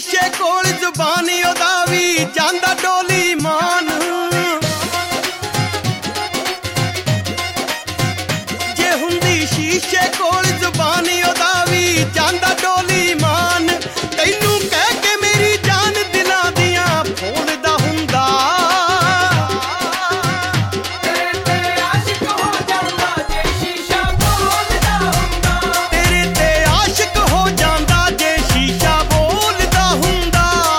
ਸ਼ੀਸ਼ੇ ਕੋਲ ਜ਼ੁਬਾਨੀ ਉਹਦਾ ਵੀ ਜਾਂਦਾ ਡੋਲੀ ਮਾਨ। ਜੇ ਹੁੰਦੀ ਸ਼ੀਸ਼ੇ ਕੋਲ ਜ਼ੁਬਾਨੀ ਉਹਦਾ ਵੀ ਜਾਂਦਾ ਡੋਲੀ ਮਾਨ। ਤੈਨੂੰ ਕਹਿ ਕੇ ਮੇਰੀ ਜਾਨ ਦਿਲਾਂ ਦੀਆਂ ਫੋਲਦਾ ਹੁੰਦਾ। ਤੇਰੇ ਤੇ ਆਸ਼ਿਕ ਹੋ ਜਾਂਦਾ ਜੇ ਸ਼ੀਸ਼ਾ ਬੋਲਦਾ ਹੁੰਦਾ। ਤੇਰੇ ਤੇ ਆਸ਼ਿਕ ਹੋ ਜਾਂਦਾ ਜੇ ਸ਼ੀਸ਼ਾ ਬੋਲਦਾ ਹੁੰਦਾ।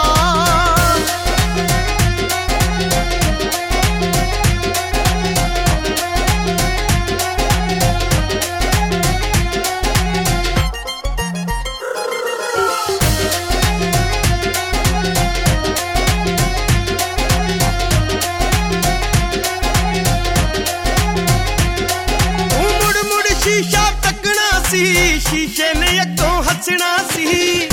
ਤੂੰ ਮੁੜ ਮੁੜ ਸ਼ੀਸ਼ਾ ਤੱਕਣਾ ਸੀ, ਸ਼ੀਸ਼ੇ ਨੇ ਅੱਗੋਂ ਹੱਸਣਾ ਸੀ।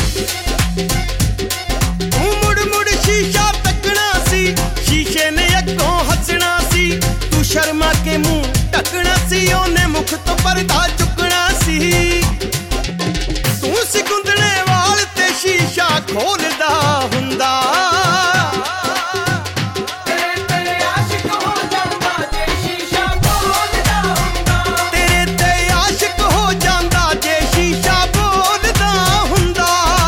ਤੂੰ ਮੁੜ ਮੁੜ ਸ਼ੀਸ਼ਾ ਤੱਕਣਾ ਸੀ, ਸ਼ੀਸ਼ੇ ਨੇ ਅੱਗੋਂ ਹੱਸਣਾ ਸੀ। ਤੂੰ ਸ਼ਰਮਾ ਕੇ ਮੂੰਹ ਢੱਕਣਾ ਸੀ, ਉਹਨੇ ਮੁਖ ਤੋਂ ਪਰਦਾ ਚੁੱਕਣਾ ਸੀ। ਤੂੰ ਸਿਕੁੰਦਣੇ ਵਾਲ ਤੇ ਸ਼ੀਸ਼ਾ ਖੋਲਦਾ ਹੁੰਦਾ। ਤੇਰੇ ਤੇ ਆਸ਼ਿਕ ਹੋ ਜਾਂਦਾ ਜੇ ਸ਼ੀਸ਼ਾ ਬੋਲਦਾ ਹੁੰਦਾ। ਤੇਰੇ ਤੇ ਆਸ਼ਿਕ ਹੋ ਜਾਂਦਾ ਜੇ ਸ਼ੀਸ਼ਾ ਬੋਲਦਾ ਹੁੰਦਾ।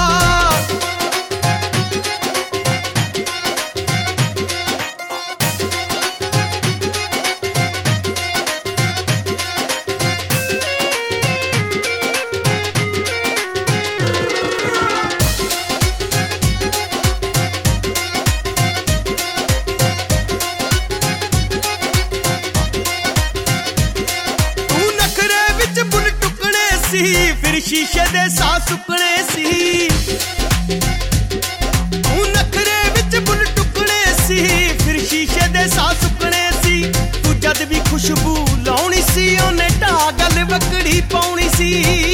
ਤੂੰ ਨਖਰੇ ਵਿੱਚ ਬੁੱਲ ਟੁਕਣੇ ਸੀ, ਫਿਰ ਸ਼ੀਸ਼ੇ ਦੇ ਸਾਹ ਸੁੱਕਣੇ ਸੀ। ਤੂੰ ਨਖਰੇ ਵਿੱਚ ਬੁੱਲ ਟੁਕਣੇ ਸੀ, ਫਿਰ ਸ਼ੀਸ਼ੇ ਦੇ ਸਾਹ ਸੁੱਕਣੇ ਸੀ। ਤੂੰ ਜਦ ਵੀ ਖੁਸ਼ਬੂ ਲਾਉਣੀ ਸੀ, ਉਹਨੇ ਢਾਹ ਗਲ ਵਕੜੀ ਪਾਉਣੀ ਸੀ।